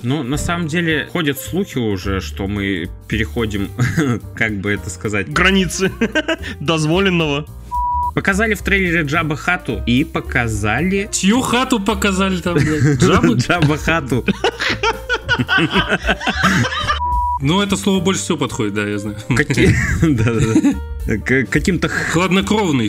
Ну, на самом деле, ходят слухи уже, что мы переходим, как бы это сказать... Границы дозволенного. Показали в трейлере Джабба Хатту и показали... Чью хату показали там, блядь? Джаббы? Джабба Хатту. Ну, это слово больше всего подходит, да, я знаю. Да-да-да. Каким-то... Хладнокровный.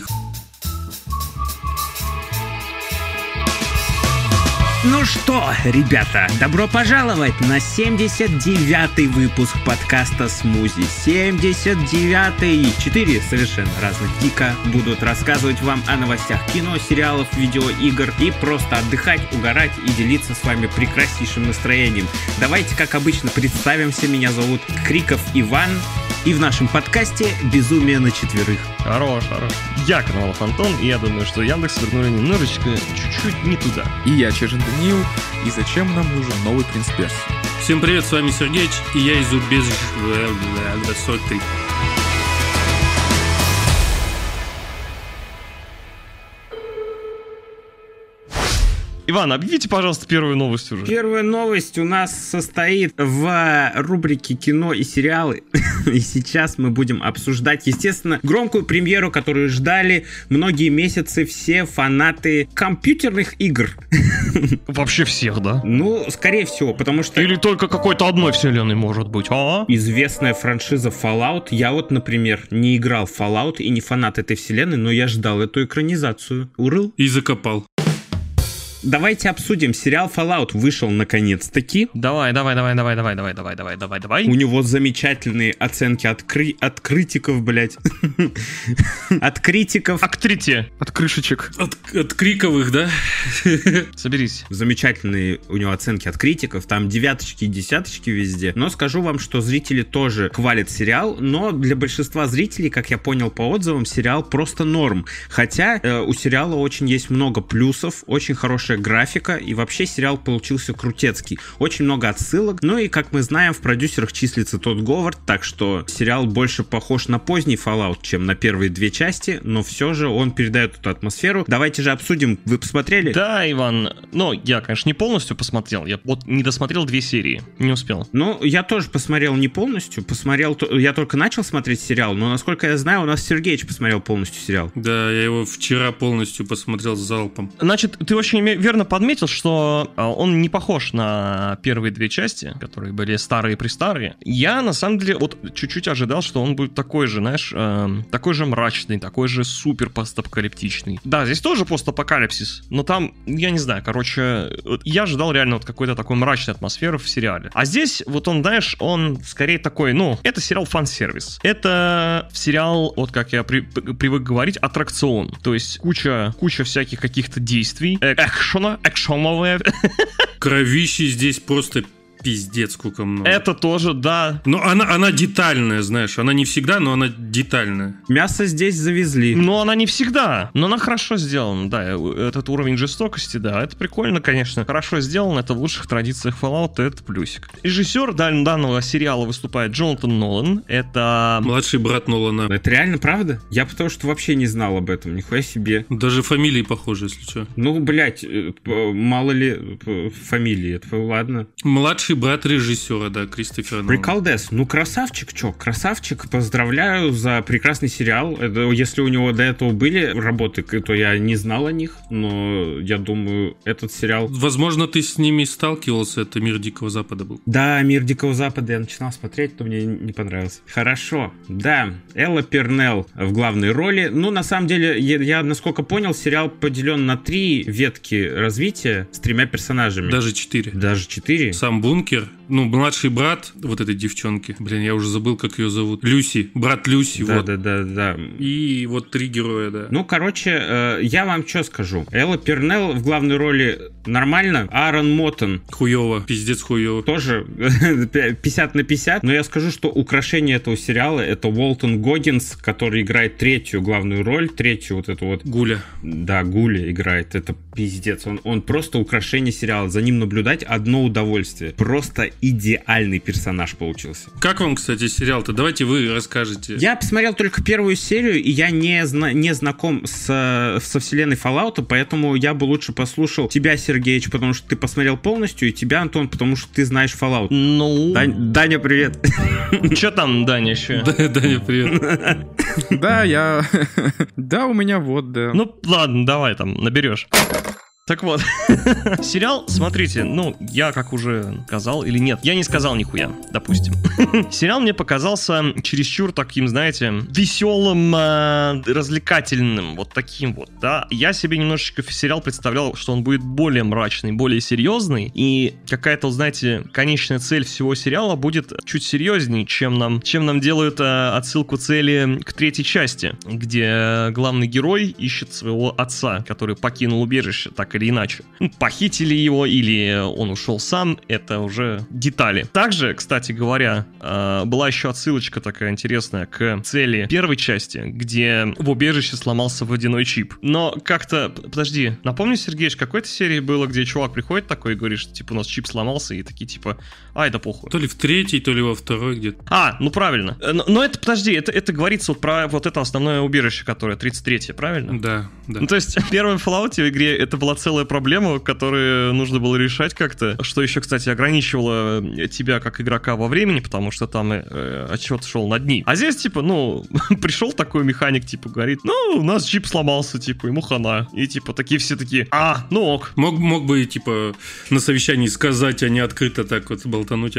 Ну что, ребята, добро пожаловать на 79-й выпуск подкаста «Смузи». 79-й. 4 совершенно разных гика будут рассказывать вам о новостях кино, сериалов, видеоигр и просто отдыхать, угорать и делиться с вами прекраснейшим настроением. Давайте, как обычно, представимся. Меня зовут Криков Иван. И в нашем подкасте «Безумие на четверых». Хорош. Я Коновалов Антон, и я думаю, что Яндекс вернули немножечко, чуть-чуть не туда. И я Чижин Даниил, и зачем нам нужен новый принц Персии? Всем привет, с вами Сергеич, и я из Убез... Иван, объявите, пожалуйста, первую новость уже. Первая новость у нас состоит в рубрике «Кино и сериалы». И сейчас мы будем обсуждать, естественно, громкую премьеру, которую ждали многие месяцы все фанаты компьютерных игр. Вообще всех, да? Ну, скорее всего, потому что... Или только какой-то одной вселенной может быть, а? Известная франшиза Fallout. Я вот, например, не играл в Fallout и не фанат этой вселенной, но я ждал эту экранизацию. Урыл? И закопал. Давайте обсудим. Сериал Fallout вышел наконец-таки. Давай. У него замечательные оценки от критиков, блять. От критиков. От крышечек. От криковых, да? Соберись. Замечательные у него оценки от критиков. Там 9 и 10 везде. Но скажу вам, что зрители тоже хвалят сериал. Но для большинства зрителей, как я понял по отзывам, сериал просто норм. Хотя у сериала очень есть много плюсов. Очень хорошая графика, и вообще сериал получился крутецкий. Очень много отсылок. Ну и, как мы знаем, в продюсерах числится Тодд Говард, так что сериал больше похож на поздний Fallout, чем на первые 2 части, но все же он передает эту атмосферу. Давайте же обсудим. Вы посмотрели? Да, Иван. Ну, я, конечно, не полностью посмотрел. Я вот не досмотрел 2 серии. Не успел. Ну, я тоже посмотрел не полностью. Я только начал смотреть сериал, но, насколько я знаю, у нас Сергеич посмотрел полностью сериал. Да, я его вчера полностью посмотрел залпом. Значит, ты очень верно подметил, что он не похож на первые 2 части, которые были старые-престарые. Я, на самом деле, вот чуть-чуть ожидал, что он будет такой же, знаешь, такой же мрачный, такой же супер постапокалиптичный. Да, здесь тоже постапокалипсис, но там, я не знаю, короче, я ожидал реально вот какой-то такой мрачной атмосферы в сериале. А здесь, вот он, знаешь, он скорее такой, ну, это сериал фан-сервис. Это сериал, вот как я привык говорить, аттракцион. То есть куча всяких каких-то действий, экшоновые. Кровищи здесь просто пиздец, сколько много. Это тоже, да. Но она детальная, знаешь. Она не всегда, но она детальная. Мясо здесь завезли. Но она не всегда. Но она хорошо сделана, да. Этот уровень жестокости, да. Это прикольно, конечно. Хорошо сделано. Это в лучших традициях Fallout. Это плюсик. Режиссер данного сериала выступает Джонатан Нолан. Это... младший брат Нолана. Это реально правда? Я потому что вообще не знал об этом. Нихуя себе. Даже фамилии похожи, если что. Ну, блять, мало ли фамилии. Это ладно. Младший брат режиссера, да, Кристофера Нолана. Приколдес. Ну, красавчик, красавчик. Поздравляю за прекрасный сериал. Это, если у него до этого были работы, то я не знал о них, но я думаю, этот сериал... Возможно, ты с ними сталкивался, это «Мир Дикого Запада» был. Да, «Мир Дикого Запада» я начинал смотреть, но мне не понравился. Хорошо. Да, Элла Пернелл в главной роли. Ну, на самом деле, я насколько понял, сериал поделен на 3 ветки развития с 3 персонажами. Даже 4. Даже 4? Сам Бункер, ну, младший брат вот этой девчонки. Блин, я уже забыл, как ее зовут. Люси. Брат Люси, да, вот. Да. И вот 3 героя, да. Ну, короче, я вам что скажу. Элла Пернелл в главной роли нормально. Аарон Моттон. Хуёво. Пиздец хуёво. Тоже 50 на 50. Но я скажу, что украшение этого сериала — это Уолтон Гоггинс, который играет 3-ю главную роль. 3-ю вот эту вот... Гуля. Да, Гуля играет. Это пиздец. Он просто украшение сериала. За ним наблюдать одно удовольствие. просто идеальный персонаж получился. Как вам, кстати, сериал-то? Давайте вы расскажете. Я посмотрел только первую серию, и я не знаком со вселенной Fallout, поэтому я бы лучше послушал тебя, Сергеич, потому что ты посмотрел полностью, и тебя, Антон, потому что ты знаешь Fallout. Ну... Даня, привет. Че там, Даня, еще? Даня, привет. Да, у меня вот, да. Ну, ладно, давай там, наберешь. Так вот, сериал, смотрите, ну, я как уже сказал, или нет, я не сказал нихуя, допустим. Сериал мне показался чересчур таким, знаете, веселым, развлекательным, вот таким вот, да. Я себе немножечко сериал представлял, что он будет более мрачный, более серьезный, и какая-то, знаете, конечная цель всего сериала будет чуть серьезнее, чем нам делают отсылку цели к третьей части, где главный герой ищет своего отца, который покинул убежище, так или иначе. Похитили его или он ушел сам, это уже детали. Также, кстати говоря, была еще отсылочка такая интересная к цели первой части, где в убежище сломался водяной чип. Но как-то, подожди, напомни, Сергеич, какой-то серии было, где чувак приходит такой и говорит, что типа у нас чип сломался, и такие типа, это похуй. То ли в третьей, то ли во второй где-то. Ну правильно. Но это, подожди, это говорится вот про вот это основное убежище, которое 33-е, правильно? Да. Ну, то есть, в первом Fallout в игре это была целая проблема, которую нужно было решать как-то, что еще, кстати, ограничивало тебя как игрока во времени, потому что там отчет шел на дни. А здесь, типа, пришел такой механик, типа, говорит, у нас чип сломался, типа, ему хана. И, типа, такие все такие, ок. Мог бы, типа, на совещании сказать, а не открыто так вот болтануть.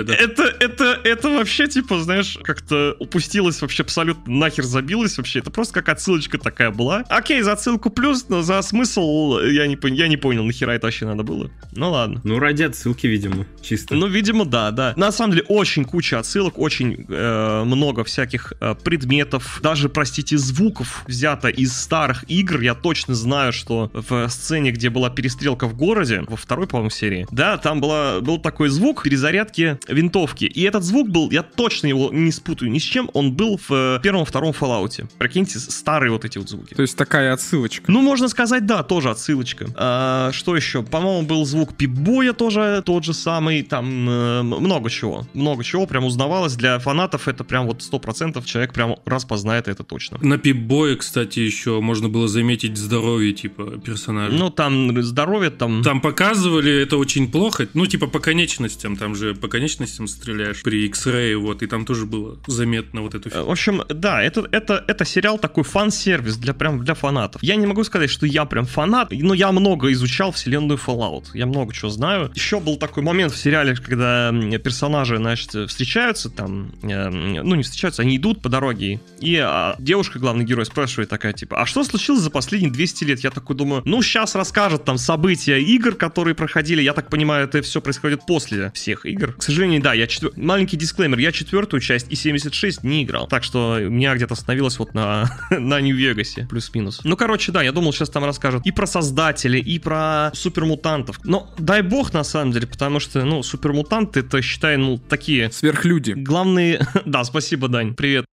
Это вообще, типа, знаешь, как-то упустилось вообще, абсолютно нахер забилось вообще. Это просто как отсылочка такая была. Окей, за отсылку плюс, но за смысл я не понял, нахера это вообще надо было. Ну ладно. Ну, ради отсылки, видимо, чисто. Ну, видимо, да. На самом деле, очень куча отсылок, очень много всяких предметов, даже, простите, звуков взято из старых игр. Я точно знаю, что в сцене, где была перестрелка в городе, во второй, по-моему, серии, да, там был такой звук перезарядки винтовки. И этот звук был, я точно его не спутаю ни с чем, он был в первом-втором Fallout. Прикиньте, старые вот эти вот звуки. То есть такая отсылочка. Ну, можно сказать, да, тоже отсылочка. Что еще? По-моему, был звук Пип-Боя тоже тот же самый. Там много чего. Много чего прям узнавалось. Для фанатов это прям вот 100% человек прям распознает это точно. На Пип-Бое, кстати, еще можно было заметить здоровье, типа, персонажа. Ну, там здоровье, там... Там показывали, это очень плохо. Ну, типа, по конечностям. Там же по конечностям стреляешь при X-Ray, вот. И там тоже было заметно вот эту... В общем, да, это сериал такой фан-сервис для фанатов. Я не могу сказать, что я прям фанат, но я много изучал вселенную Fallout. Я много чего знаю. Еще был такой момент в сериале, когда персонажи, значит, встречаются там, не встречаются, они идут по дороге, и девушка, главный герой, спрашивает такая, типа, а что случилось за последние 200 лет? Я такой думаю, сейчас расскажет там события игр, которые проходили. Я так понимаю, это все происходит после всех игр. К сожалению, да, маленький дисклеймер, я 4-ю часть и 76 не играл. Так что у меня где-то остановилось вот на Нью-Вегасе, плюс-минус. Ну, короче, да, я думал, сейчас там расскажут и про создателей, и про супермутантов. Но дай бог, на самом деле, потому что, супермутанты, это, считай, такие... Сверхлюди. Главные... Да, спасибо, Дань, привет.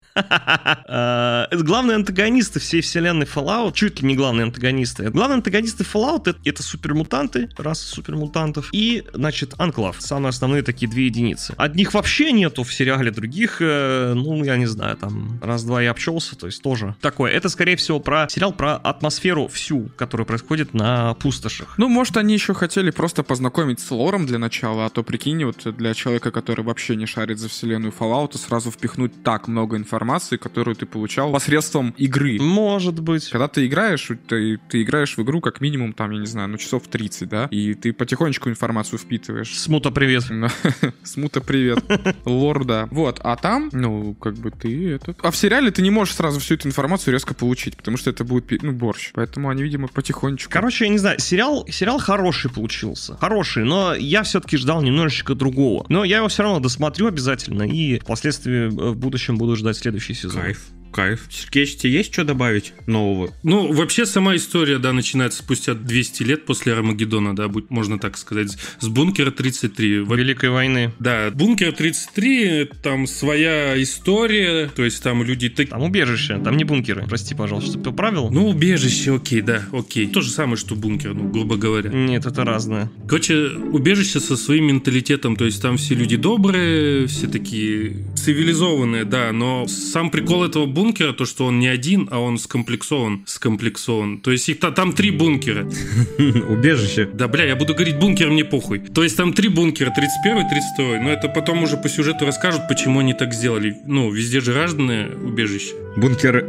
Это главные антагонисты всей вселенной Fallout, чуть ли не главные антагонисты. Главные антагонисты Fallout это супермутанты, раса супермутантов, и, значит, Анклав. Самые основные такие две единицы. Одних вообще нету в сериале, других, я не знаю, там, раз-два и обчелся, то есть тоже такое. Это, скорее всего, сериал про атмосферу всю, которая происходит на пустошах. Ну, может, они еще хотели просто познакомить с лором для начала, а то, прикинь, вот для человека, который вообще не шарит за вселенную Fallout, сразу впихнуть так много информации, которую ты получал посредством игры. Может быть. Когда ты играешь, ты играешь в игру как минимум, там, я не знаю, часов 30, да? И ты потихонечку информацию впитываешь. Смута, привет. Смута, привет. Лор, да. Вот, а там, ты этот... А в сериале ты не можешь сразу всю эту информацию резко получить, потому что это будет, борщ. Поэтому они, видимо, потихонечку... Короче, я не знаю, сериал хороший получился. Хороший, но я все-таки ждал немножечко другого. Но я его все равно досмотрю обязательно, и впоследствии в будущем буду ждать следующий сезон. Кайф. кайф. Сергеич, тебе есть что добавить нового? Ну, вообще сама история, да, начинается спустя 200 лет после Армагеддона, да, можно так сказать, с Бункера 33. Великой войны. Да, Бункер 33, там своя история, то есть там люди... Там убежище, там не бункеры. Прости, пожалуйста, что поправил? Ну, убежище, окей, да, окей. То же самое, что бункер, ну, грубо говоря. Нет, это разное. Короче, убежище со своим менталитетом, то есть там все люди добрые, все такие цивилизованные, да, но сам прикол этого бункера, то, что он не один, а он скомплексован. То есть их там 3 бункера. Убежище. Да, бля, я буду говорить бункер, мне похуй. То есть там 3 бункера, 31-й, 32-й, но это потом уже по сюжету расскажут, почему они так сделали. Ну, везде же разные убежища. Бункеры.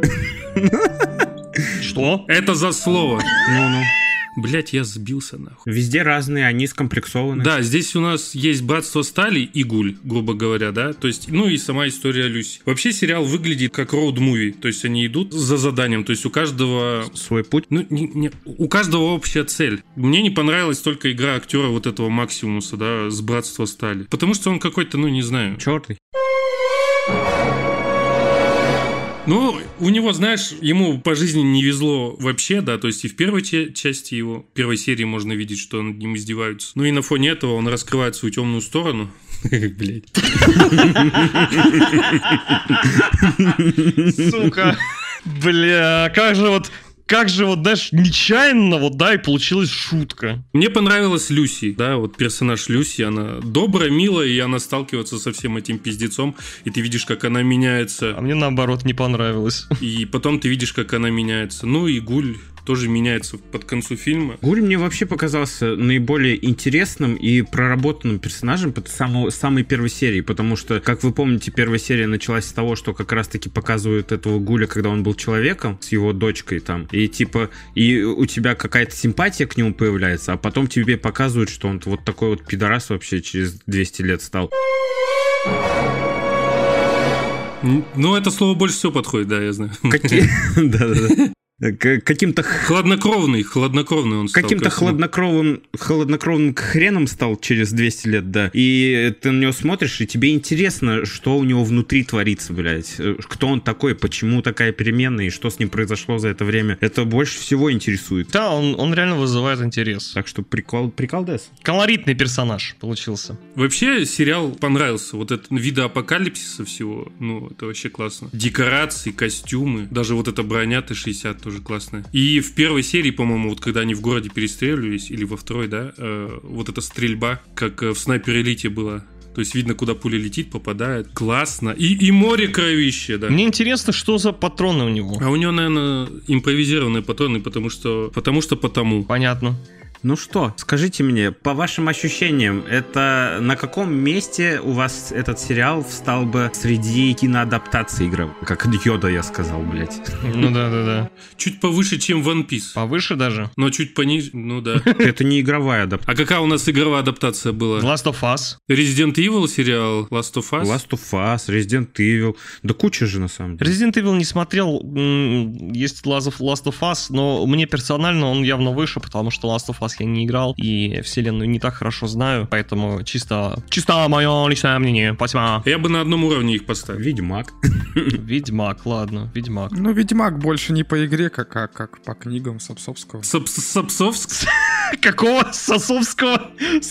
Что? Это за слово. Ну-ну. Блять, я сбился нахуй. Везде разные, они скомплексованы. Да, здесь у нас есть Братство Стали и Гуль, грубо говоря, да. То есть, ну и сама история Люси. Вообще сериал выглядит как роуд-муви. То есть они идут за заданием. То есть у каждого... Свой путь? Ну, у каждого общая цель. Мне не понравилась только игра актера вот этого Максимуса, да, с Братства Стали. Потому что он какой-то, ну, не знаю. Чёртый. Ну, у него, знаешь, ему по жизни не везло вообще, да, то есть и в первой части его, первой серии можно видеть, что над ним издеваются. Ну и на фоне этого он раскрывает свою темную сторону. Блять. Сука. Бля, как же, знаешь, нечаянно, и получилась шутка. Мне понравилась Люси, да, вот персонаж Люси, она добрая, милая, и она сталкивается со всем этим пиздецом, и ты видишь, как она меняется. А мне, наоборот, не понравилось. И потом ты видишь, как она меняется. Ну и Гуль тоже меняется под концу фильма. Гуль мне вообще показался наиболее интересным и проработанным персонажем под самой первой серии, потому что, как вы помните, первая серия началась с того, что как раз-таки показывают этого Гуля, когда он был человеком, с его дочкой там, и типа, и у тебя какая-то симпатия к нему появляется, а потом тебе показывают, что он вот такой вот пидорас вообще через 200 лет стал. Ну, это слово больше всего подходит, да, я знаю. Да-да-да. Каким-то... Хладнокровный он стал. Каким-то хладнокровным хреном стал через 200 лет, да. И ты на него смотришь, и тебе интересно, что у него внутри творится, блядь. Кто он такой, почему такая перемена, и что с ним произошло за это время. Это больше всего интересует. Да, он реально вызывает интерес. Так что приколдес. Колоритный персонаж получился. Вообще, сериал понравился. Вот это вида апокалипсиса всего, ну, это вообще классно. Декорации, костюмы, даже вот эта броня Т-60 тоже классная. И в первой серии, по-моему, вот когда они в городе перестреливались, или во второй, да, вот эта стрельба, как в Снайпер Элите была. То есть видно, куда пуля летит, попадает. Классно. И море кровища, да. Мне интересно, что за патроны у него. А у него, наверное, импровизированные патроны, потому что. Понятно. Ну что, скажите мне, по вашим ощущениям, это на каком месте у вас этот сериал встал бы среди киноадаптаций игровых? Как Йода я сказал, блядь. Ну да. Чуть повыше, чем One Piece. Повыше даже? Но чуть пониже, ну да. Это не игровая адаптация. А какая у нас игровая адаптация была? Last of Us. Resident Evil сериал Last of Us? Last of Us, Resident Evil. Да куча же, на самом деле. Resident Evil не смотрел, есть Last of Us, но мне персонально он явно выше, потому что Last of Us я не играл и вселенную не так хорошо знаю, поэтому чисто мое личное мнение. Спасибо. Я бы на одном уровне их поставил. Ведьмак. Ведьмак, ладно, Ведьмак. Ну, Ведьмак больше не по игре, как по книгам Сапсовского. Сапсовск? Какого? Сосовского?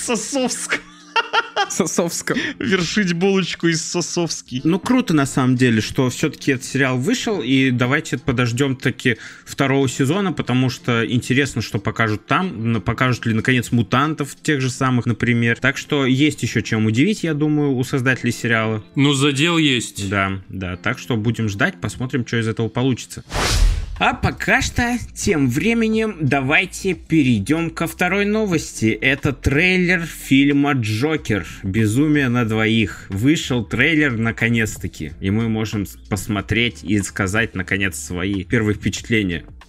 Сосовского. Вершить булочку из Сосовский. Ну, круто, на самом деле, что все-таки этот сериал вышел, и давайте подождем таки второго сезона, потому что интересно, что покажут там, покажут ли, наконец, мутантов тех же самых, например. Так что есть еще чем удивить, я думаю, у создателей сериала. Ну, задел есть. Да, так что будем ждать, посмотрим, что из этого получится. А пока что, тем временем, давайте перейдем ко второй новости. Это трейлер фильма «Джокер. Безумие на двоих». Вышел трейлер наконец-таки, и мы можем посмотреть и сказать, наконец, свои первые впечатления.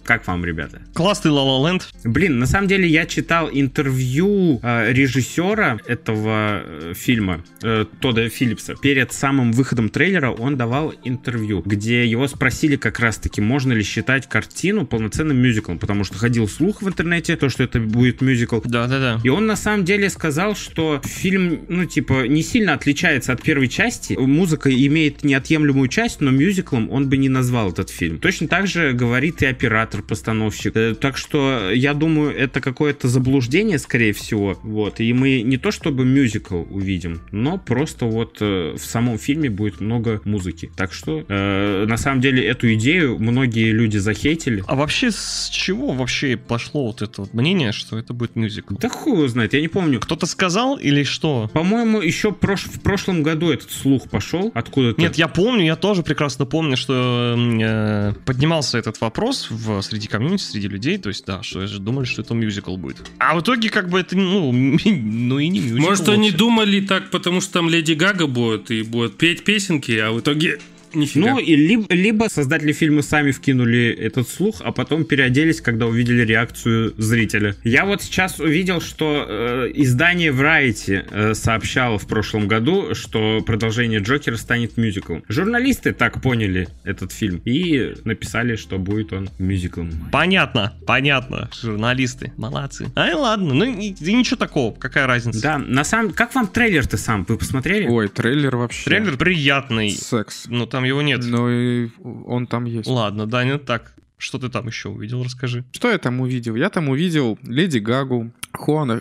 Как вам, ребята? Классный La La Land. Блин, на самом деле я читал интервью режиссера этого фильма, Тодда Филлипса. Перед самым выходом трейлера он давал интервью, где его спросили как раз-таки, можно ли считать картину полноценным мюзиклом, потому что ходил слух в интернете, то, что это будет мюзикл. Да-да-да. И он на самом деле сказал, что фильм, не сильно отличается от первой части. Музыка имеет неотъемлемую часть, но мюзиклом он бы не назвал этот фильм. Точно так же говорит и оператор-постановщик. Так что я думаю, это какое-то заблуждение, скорее всего. Вот. И мы не то чтобы мюзикл увидим, но просто в самом фильме будет много музыки. Так что на самом деле эту идею многие люди захейтили. А вообще с чего вообще пошло вот это мнение, что это будет мюзикл? Да хуй его знает, я не помню. Кто-то сказал или что? По-моему, еще в прошлом году этот слух пошел откуда-то. Нет, я помню, я тоже прекрасно помню, что поднимался этот вопрос среди комьюнити, среди людей, то есть, да, что думали, что это мюзикл будет. А в итоге, как бы, это, и не мюзикл. Может, они думали так, потому что там Леди Гага будет, и будет петь песенки, а в итоге... Нифига. И либо создатели фильма сами вкинули этот слух, а потом переоделись, когда увидели реакцию зрителя. Я вот сейчас увидел, что издание Variety сообщало в прошлом году, что продолжение Джокера станет мюзиклом. Журналисты так поняли этот фильм и написали, что будет он мюзиклом. Понятно. Журналисты, молодцы. Ладно, и ничего такого, какая разница. Да, как вам трейлер-то сам? Вы посмотрели? Ой, трейлер вообще. Трейлер приятный. Секс. Но там его нет. Но и он там есть. Ладно, Даня, так, что ты там еще увидел, расскажи. Что я там увидел? Я там увидел Леди Гагу, Хоакана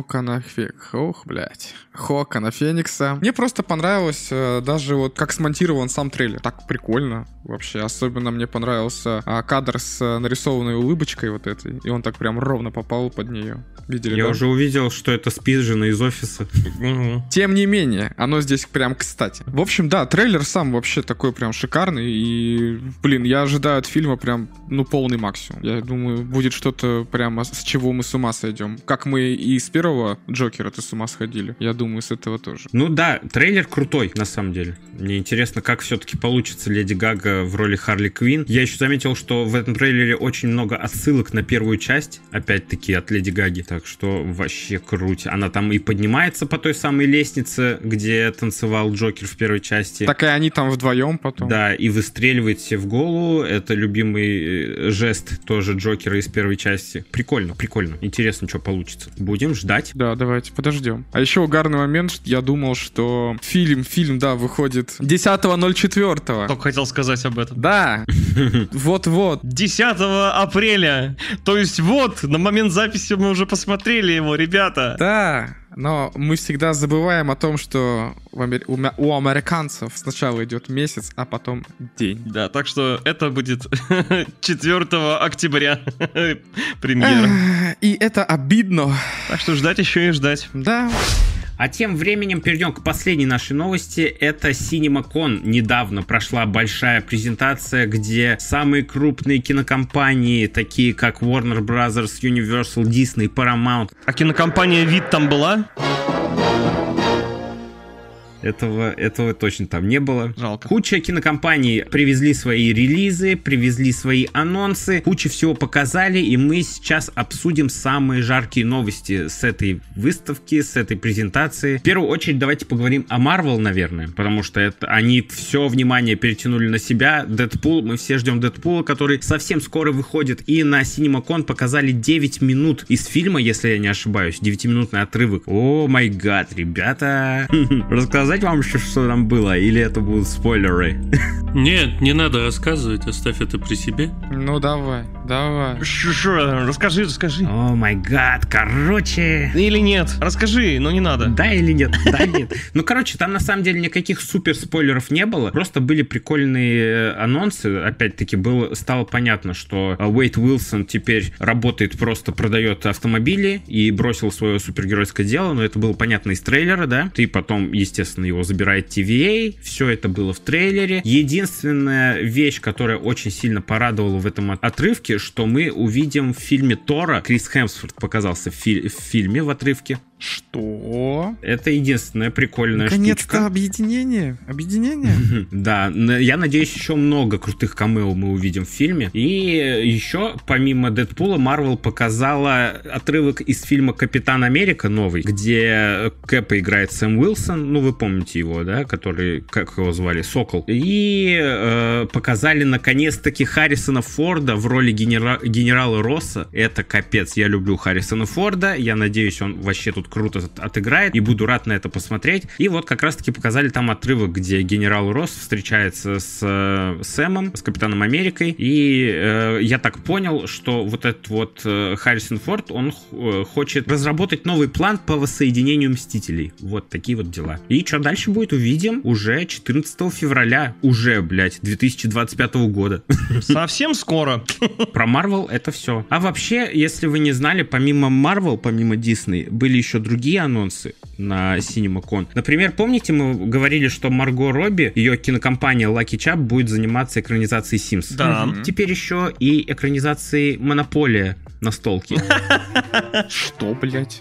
Феникса. Мне просто понравилось даже как смонтирован сам трейлер. Так прикольно вообще. Особенно мне понравился кадр с нарисованной улыбочкой вот этой. И он так прям ровно попал под нее. Видели, Я да? уже увидел, что это спизжено из офиса. Тем не менее, оно здесь прям кстати. В общем, да, трейлер сам вообще такой прям шикарный. И, я ожидаю от фильма прям, полный максимум. Я думаю, будет что-то прямо с чего мы с ума сойдем. Как мы и с первого Джокера-то с ума сходили. Я думаю, с этого тоже. Да, трейлер крутой, на самом деле. Мне интересно, как все-таки получится Леди Гага в роли Харли Квинн. Я еще заметил, что в этом трейлере очень много отсылок на первую часть, опять-таки, от Леди Гаги. Так что вообще круть. Она там и поднимается по той самой лестнице, где танцевал Джокер в первой части. Так и они там вдвоем потом. Да, и выстреливает себе в голову. Это любимый жест тоже Джокера из первой части. Прикольно. Интересно, что получится. Будем ждать. Да, давайте подождем. А еще угарный момент, я думал, что фильм, выходит 10.04. Только хотел сказать об этом. Да, вот-вот. 10 апреля. То есть на момент записи мы уже посмотрели его, ребята. Да, но мы всегда забываем о том, что у американцев сначала идет месяц, а потом день. Да, так что это будет 4 октября премьера. И это обидно. Так что ждать еще и ждать. Да. А тем временем перейдем к последней нашей новости. Это CinemaCon. Недавно прошла большая презентация, где самые крупные кинокомпании, такие как Warner Bros., Universal, Disney, Paramount. А кинокомпания «Вид» там была? Этого точно там не было. Жалко. Куча кинокомпаний привезли свои релизы, привезли свои анонсы, куча всего показали, и мы сейчас обсудим самые жаркие новости с этой выставки, с этой презентации. В первую очередь давайте поговорим о Marvel, наверное, потому что они все внимание перетянули на себя. Дэдпул, мы все ждем Дэдпула, который совсем скоро выходит, и на CinemaCon показали 9 минут из фильма, если я не ошибаюсь, 9-минутный отрывок. О май гад, ребята! Рассказать вам еще, что там было, или это будут спойлеры? Нет, не надо рассказывать, оставь это при себе. Ну давай. Расскажи. О май гад, короче. Или нет, расскажи, но не надо. Да или нет, да нет. Там на самом деле никаких супер спойлеров не было, просто были прикольные анонсы. Опять-таки стало понятно, что Уэйд Уилсон теперь работает, просто продает автомобили и бросил свое супергеройское дело, но это было понятно из трейлера, да? И потом, естественно, его забирает TVA, все это было в трейлере. Единственная вещь, которая очень сильно порадовала в этом отрывке, что мы увидим в фильме Тора, Крис Хемсворт показался в фильме в отрывке, Что? Это единственная прикольная Наконец-то штучка. объединение. Да, я надеюсь, еще много крутых камео мы увидим в фильме. И еще, помимо Дэдпула, Marvel показала отрывок из фильма «Капитан Америка» новый, где Кэпа играет Сэм Уилсон, ну вы помните его, да, который, как его звали, Сокол. И показали наконец-таки Харрисона Форда в роли генерала Росса. Это капец, я люблю Харрисона Форда, я надеюсь, он вообще тут круто отыграет, и буду рад на это посмотреть. И вот как раз-таки показали там отрывок, где генерал Росс встречается с Сэмом, с Капитаном Америкой, и я так понял, что вот этот вот Харрисон Форд, он хочет разработать новый план по воссоединению Мстителей. Вот такие вот дела. И что дальше будет, увидим уже 14 февраля. Уже, блядь, 2025 года. Совсем скоро. Про Marvel это все. А вообще, если вы не знали, помимо Marvel, помимо Disney, были еще другие анонсы на CinemaCon. Например, помните, мы говорили, что Марго Робби, ее кинокомпания Lucky Chap будет заниматься экранизацией Sims. Да. Теперь еще и экранизацией Монополия настолки. Что, блядь?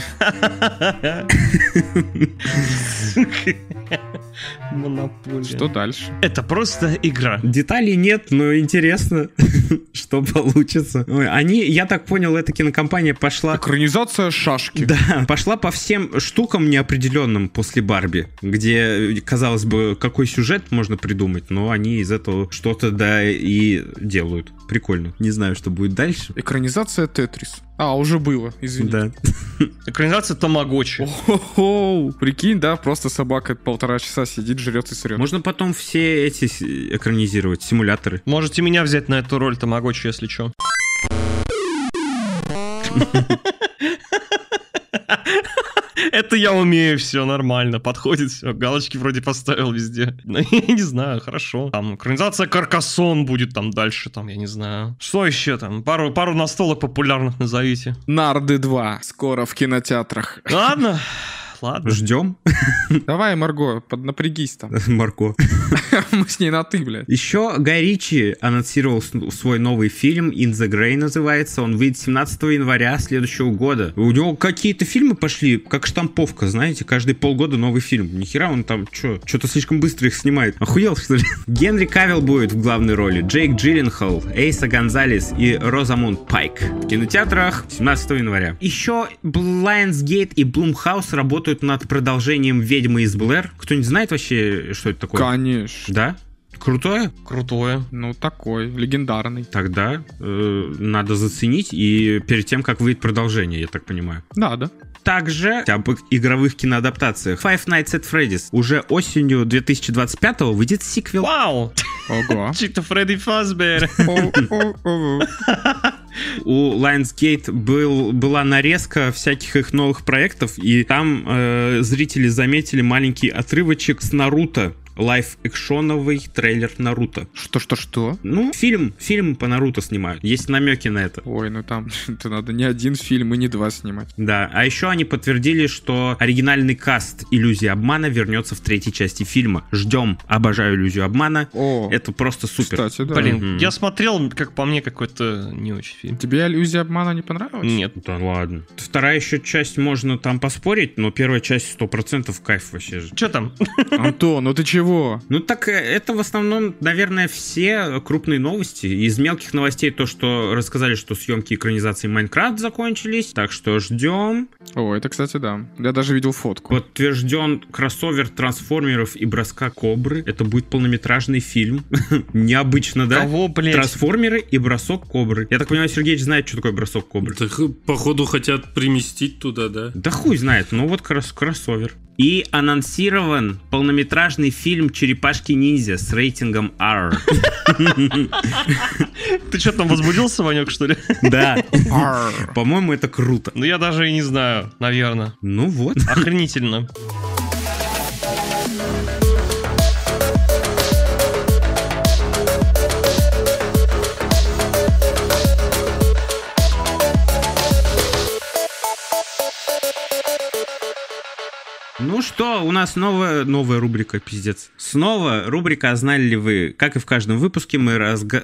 Монополия. Что дальше? Это просто игра. Деталей нет, но интересно, что получится. Ой, я так понял, эта кинокомпания пошла... Экранизация шашки. Да, пошла по всем штукам неопределенным после Барби, где, казалось бы, какой сюжет можно придумать, но они из этого что-то, да, и делают. Прикольно. Не знаю, что будет дальше. Экранизация Тетрис. Уже было, извини. Да. Экранизация Тамагочи. О-хо-хо. Прикинь, да, просто собака 1,5 часа сидит, жрет и срет. Можно потом все эти экранизировать, симуляторы. Можете меня взять на эту роль Тамагочи, если что. Это я умею, все нормально, подходит, все, галочки вроде поставил везде. Ну, я не знаю, хорошо. Там экранизация Каркасон будет там дальше, там, я не знаю. Что еще там? Пару настолок популярных назовите. Нарды 2 скоро в кинотеатрах. Ладно. Ждем. Давай, Марго, поднапрягись там. Марго. Мы с ней на «ты», блядь. Еще Гай Ричи анонсировал свой новый фильм «In the Grey» называется. Он выйдет 17 января следующего года. У него какие-то фильмы пошли, как штамповка, знаете, каждые полгода новый фильм. Нихера он там что-то слишком быстро их снимает. Охуел, что ли? Генри Кавилл будет в главной роли, Джейк Джилленхол, Эйса Гонзалес и Розамунд Пайк. В кинотеатрах 17 января. Еще Lionsgate и Blumhouse работают над продолжением «Ведьмы из Блэр». Кто-нибудь знает вообще, что это такое? Конечно. Да? Крутое? Крутое. Ну, такой, легендарный. Тогда надо заценить, и перед тем, как выйдет продолжение, я так понимаю. Да. Также об игровых киноадаптациях. Five Nights at Freddy's. Уже осенью 2025-го выйдет сиквел. Вау! Ого. Чисто Фредди Фазбер. У Lionsgate была нарезка всяких их новых проектов, и там зрители заметили маленький отрывочек с Наруто. Лайв-экшоновый трейлер Наруто. Что? Ну, фильм по Наруто снимают. Есть намеки на это. Ой, ну там это надо не один фильм и не два снимать. Да, а еще они подтвердили, что оригинальный каст «Иллюзии обмана» вернется в 3-й части фильма. Ждем. Обожаю «Иллюзию обмана». Это просто супер. Кстати, да. Блин, я смотрел, как по мне, какой-то не очень фильм. Тебе «Иллюзия обмана» не понравилась? Нет. Да ладно. Вторая еще часть можно там поспорить, но первая часть 100% кайф вообще же. Че там? Антон, ну ты чего? Ну так это в основном, наверное, все крупные новости. Из мелких новостей то, что рассказали, что съемки экранизации Майнкрафт закончились, так что ждем. О, это, кстати, да. Я даже видел фотку. Подтвержден кроссовер трансформеров и броска Кобры. Это будет полнометражный фильм. Необычно, да? Кого, блядь? Трансформеры и бросок Кобры. Я так понимаю, Сергеич знает, что такое бросок Кобры. Так, походу, хотят приместить туда, да? Да хуй знает, но вот кроссовер. И анонсирован полнометражный фильм «Черепашки-ниндзя» с рейтингом R. Ты что там, возбудился, Ванек, что ли? Да. По-моему, это круто. Ну, я даже и не знаю, наверное. Ну вот. Охренительно. Ну что, у нас новая рубрика, пиздец. Снова рубрика «Знали ли вы?». Как и в каждом выпуске мы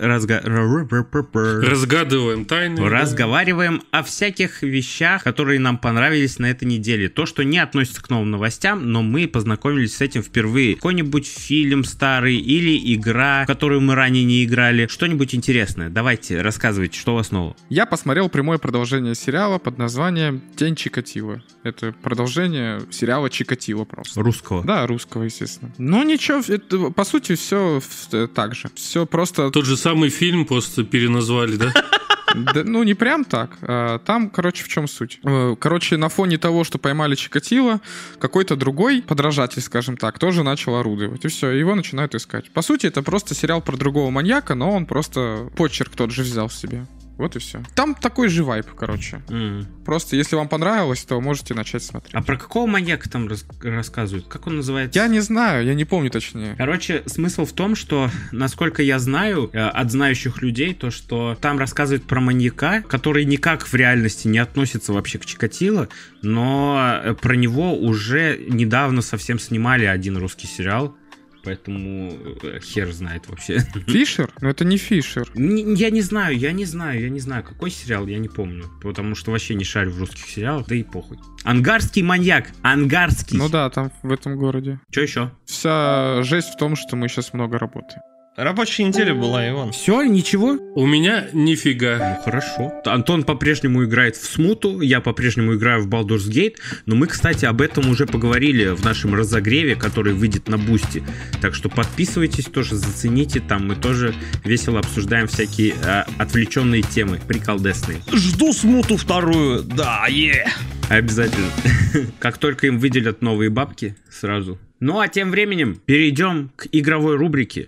разгадываем тайны. Разговариваем о всяких вещах, которые нам понравились на этой неделе. То, что не относится к новым новостям, но мы познакомились с этим впервые. Какой-нибудь фильм старый или игра, в которую мы ранее не играли. Что-нибудь интересное. Давайте, рассказывайте, что у вас нового. Я посмотрел прямое продолжение сериала под названием «День Чикатило». Это продолжение сериала «Чикатило» просто. Русского? Да, русского, естественно. Ну ничего, это, по сути, все так же. Все просто... Тот же самый фильм просто переназвали, да? Да, ну, не прям так. Там, короче, в чем суть? Короче, на фоне того, что поймали Чикатило, какой-то другой подражатель, скажем так, тоже начал орудовать. И все, его начинают искать. По сути, это просто сериал про другого маньяка, но он просто почерк тот же взял в себе. Вот и все. Там такой же вайб, короче. Просто, если вам понравилось, то можете начать смотреть. А про какого маньяка там рассказывают? Как он называется? Я не знаю, я не помню точнее. Короче, смысл в том, что, насколько я знаю, от знающих людей, то, что там рассказывают про маньяка, который никак в реальности не относится вообще к Чикатило, но про него уже недавно совсем снимали один русский сериал. Поэтому хер знает вообще. Фишер? Но это не Фишер. Я не знаю, какой сериал, я не помню. Потому что вообще не шарю в русских сериалах, да и похуй. Ангарский маньяк, ангарский. Ну да, там в этом городе. Что еще? Вся жесть в том, что мы сейчас много работаем. Рабочая неделя была, Иван. Все, ничего? У меня нифига. Ну, хорошо. Антон по-прежнему играет в Смуту, я по-прежнему играю в Baldur's Gate, но мы, кстати, об этом уже поговорили в нашем разогреве, который выйдет на Бусти. Так что подписывайтесь тоже, зацените, там мы тоже весело обсуждаем всякие отвлеченные темы, приколдесные. Жду Смуту вторую, да, Обязательно. Как только им выделят новые бабки, сразу. Ну а тем временем перейдем к игровой рубрике.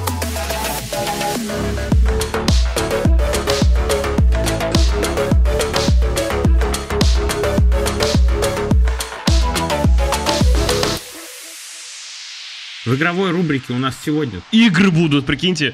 В игровой рубрике у нас сегодня игры будут, прикиньте.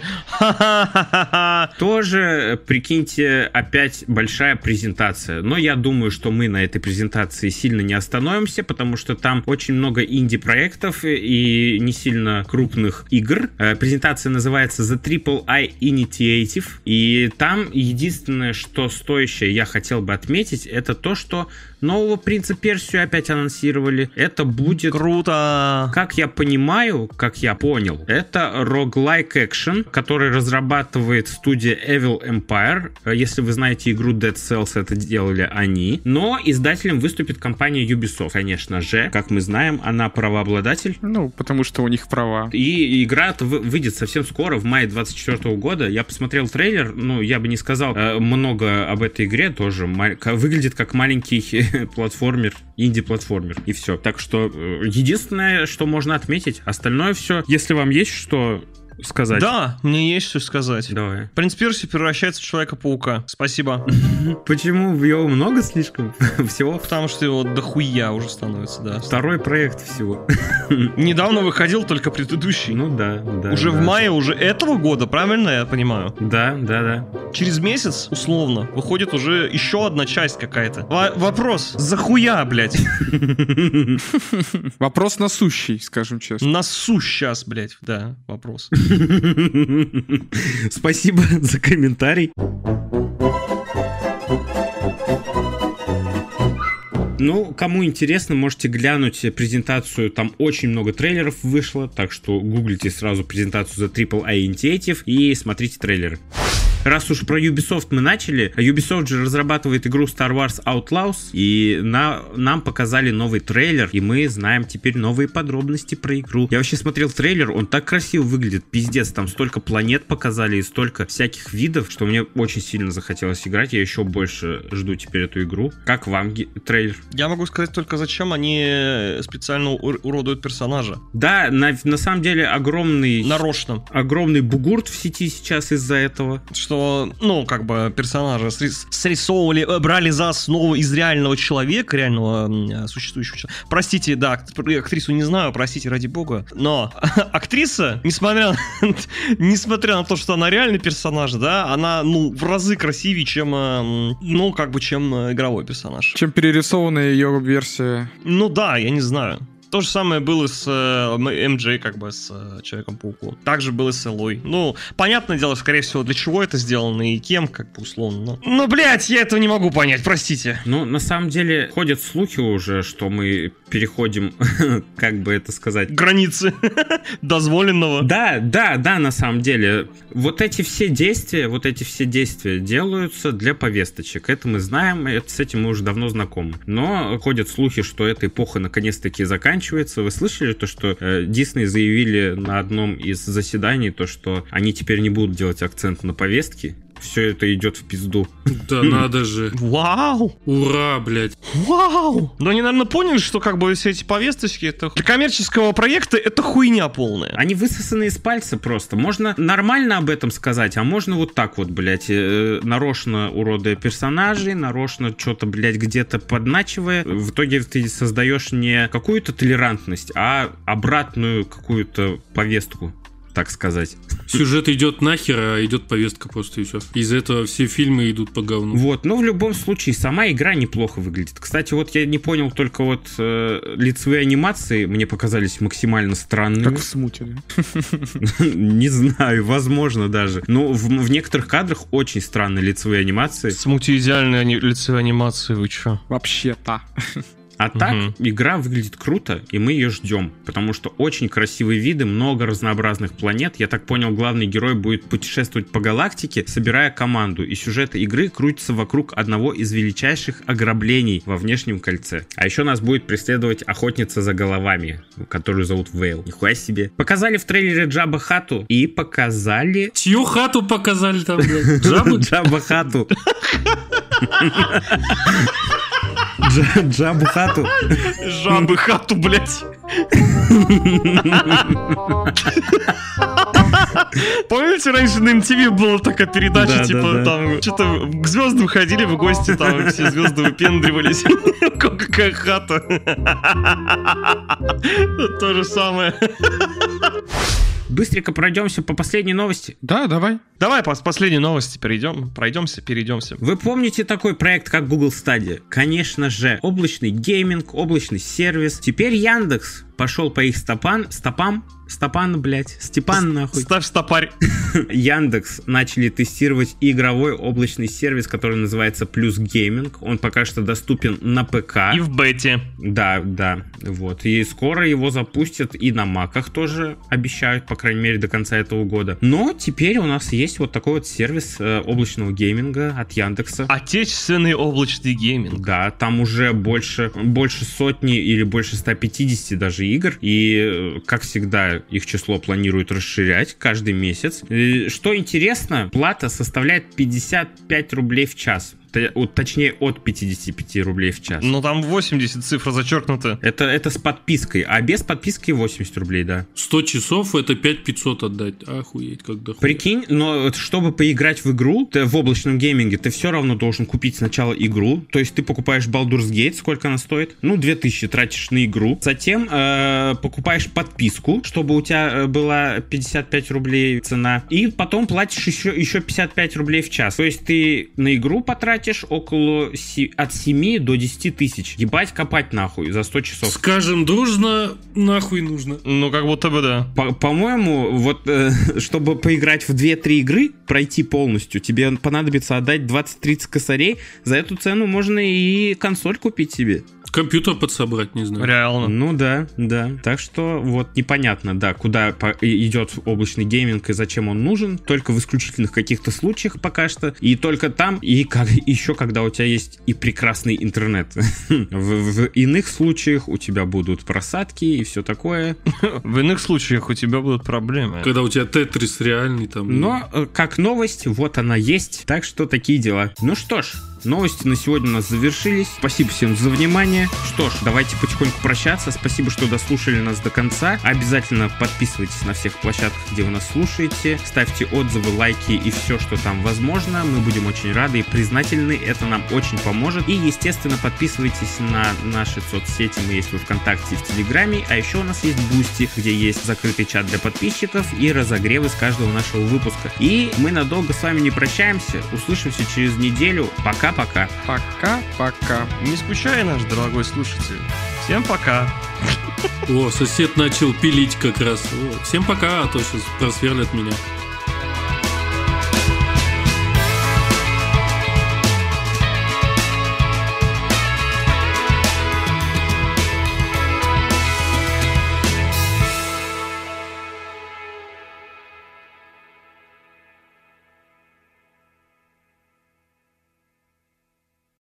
Тоже, прикиньте, опять большая презентация. Но я думаю, что мы на этой презентации сильно не остановимся, потому что там очень много инди-проектов и не сильно крупных игр. Презентация называется The Triple I Initiative. И там единственное, что стоящее я хотел бы отметить, это то, что нового Принца Персию опять анонсировали. Это будет... Круто! Как я понимаю, как я понял, это roguelike action, который разрабатывает студия Evil Empire. Если вы знаете игру Dead Cells, это делали они. Но издателем выступит компания Ubisoft. Конечно же, как мы знаем, она правообладатель. Ну, потому что у них права. И игра выйдет совсем скоро, в мае 2024 года. Я посмотрел трейлер, ну, я бы не сказал много об этой игре, тоже выглядит как маленький платформер, инди-платформер, и все. Так что единственное, что можно отметить, остальное все. Если вам есть что сказать. Да, мне есть что сказать. Давай. Принц Перси превращается в Человека-паука. Спасибо. Почему? Его много слишком? Всего? Потому что его дохуя уже становится, да. Второй проект всего. Недавно выходил только предыдущий. Ну да. Уже в мае уже этого года, правильно я понимаю? Да. Через месяц, условно, выходит уже еще одна часть какая-то. Вопрос, захуя, блядь? Вопрос насущий, скажем честно. Насущ сейчас, блядь, да, вопрос. Спасибо за комментарий. Ну, кому интересно, можете глянуть презентацию. Там очень много трейлеров вышло, так что гуглите сразу презентацию The Triple I Initiative и смотрите трейлеры. Раз уж про Ubisoft мы начали, Ubisoft же разрабатывает игру Star Wars Outlaws, и нам показали новый трейлер, и мы знаем теперь новые подробности про игру. Я вообще смотрел трейлер, он так красиво выглядит, пиздец, там столько планет показали и столько всяких видов, что мне очень сильно захотелось играть, я еще больше жду теперь эту игру. Как вам трейлер? Я могу сказать только, зачем они специально уродуют персонажа. Да, на самом деле нарочно. Огромный бугурт в сети сейчас из-за этого. Что, ну, как бы персонажа срисовывали, брали за основу из реального человека, реального существующего человека. Простите, да, актрису не знаю, простите, ради бога. Но актриса, несмотря на то, что она реальный персонаж, да, она, ну, в разы красивее, чем игровой персонаж. Чем перерисованная ее версия. Ну да, я не знаю. То же самое было с MJ, как бы, с Человеком-пауком. Также было с Элой. Ну, понятное дело, скорее всего, для чего это сделано и кем, как бы, условно. Но, блядь, я этого не могу понять, простите. Ну, на самом деле, ходят слухи уже, что мы переходим, как бы это сказать... Границы дозволенного. Да, на самом деле. Вот эти все действия делаются для повесточек. Это мы знаем, с этим мы уже давно знакомы. Но ходят слухи, что эта эпоха наконец-таки заканчивается. Вы слышали то, что Дисней заявили на одном из заседаний, то, что они теперь не будут делать акцент на повестке? Все это идет в пизду. Да надо же. Вау! Ура, блядь. Вау! Но они, наверное, поняли, что как бы все эти повесточки, это для коммерческого проекта это хуйня полная. Они высосаны из пальца просто. Можно нормально об этом сказать, а можно вот так вот, блядь, нарочно уродуя персонажей, нарочно что-то, блядь, где-то подначивая. В итоге ты создаешь не какую-то толерантность, а обратную какую-то повестку, так сказать. Сюжет идет нахер, а идет повестка просто и все. Из-за этого все фильмы идут по говну. Вот, но в любом случае сама игра неплохо выглядит. Кстати, вот я не понял, только вот лицевые анимации мне показались максимально странными. Как в Смуте, да? Не знаю, возможно даже. Но в некоторых кадрах очень странные лицевые анимации. Смути идеальные лицевые анимации, вы чё? Вообще-то. А так, игра выглядит круто, и мы ее ждем, потому что очень красивые виды, много разнообразных планет. Я так понял, главный герой будет путешествовать по галактике, собирая команду, и сюжет игры крутится вокруг одного из величайших ограблений во внешнем кольце. А еще нас будет преследовать охотница за головами, которую зовут Вейл. Нихуя себе. Показали в трейлере Джабба Хатту и показали... Чью хату показали там, блядь? Джаббу? Джабба Хатту. Джабу Хатту. Жабы Хатту, блядь. Помните, раньше на MTV была такая передача, да, типа, да. там, что-то к звездам ходили в гости, там, все звезды выпендривались. Какая хата. То же самое. Быстренько пройдемся по последней новости. Да, давай. Давай по последней новости перейдемся. Вы помните такой проект, как Google Stadia? Конечно же, облачный гейминг, облачный сервис. Теперь Яндекс пошел по их стопан, блядь, Степан, нахуй. Ставь стопарь. Яндекс начали тестировать игровой облачный сервис, который называется Плюс Гейминг. Он пока что доступен на ПК. И в бете. Да, вот. И скоро его запустят и на маках тоже, обещают, по крайней мере, до конца этого года. Но теперь у нас есть вот такой вот сервис облачного гейминга от Яндекса. Отечественный облачный гейминг. Да, там уже больше сотни или больше 150 даже игр. И, как всегда, их число планируют расширять каждый месяц. И, что интересно, плата составляет 55 рублей в час. Точнее, от 55 рублей в час. Ну, там 80 цифра зачеркнута. Это с подпиской, а без подписки 80 рублей, да. 100 часов это 5500 отдать. Охуеть, как дохуя. Прикинь, но чтобы поиграть в игру, в облачном гейминге, ты все равно должен купить сначала игру. То есть ты покупаешь Baldur's Gate, сколько она стоит? 2000 тратишь на игру. Затем покупаешь подписку, чтобы у тебя была 55 рублей цена. И потом платишь еще 55 рублей в час. То есть ты на игру потратишь около от 7 до 10 тысяч. Ебать копать нахуй за 100 часов. Скажем дружно, нахуй нужно. Ну, как будто бы да. По-моему, вот чтобы поиграть в 2-3 игры, пройти полностью, тебе понадобится отдать 20-30 косарей. За эту цену можно и консоль купить себе. Компьютер подсобрать, не знаю. Реально. Ну да. Так что вот непонятно, да, куда идет облачный гейминг и зачем он нужен. Только в исключительных каких-то случаях пока что. И только там, и еще когда у тебя есть и прекрасный интернет. В иных случаях у тебя будут просадки и все такое. В иных случаях у тебя будут проблемы. Когда у тебя Тетрис реальный там. Но как новость, вот она есть. Так что такие дела. Ну что ж, новости на сегодня у нас завершились. Спасибо всем за внимание. Что ж, давайте потихоньку прощаться. Спасибо, что дослушали нас до конца. Обязательно подписывайтесь на всех площадках, где вы нас слушаете. Ставьте отзывы, лайки и все, что там возможно. Мы будем очень рады и признательны. Это нам очень поможет. И, естественно, подписывайтесь на наши соцсети. Мы есть в ВКонтакте и в Телеграме. А еще у нас есть Boosty, где есть закрытый чат для подписчиков и разогревы с каждого нашего выпуска. И мы надолго с вами не прощаемся. Услышимся через неделю. Пока-пока. Пока-пока. Не скучай, наш дорогой слушатель. Всем пока. О, сосед начал пилить как раз. О, всем пока, а то сейчас просверлят меня.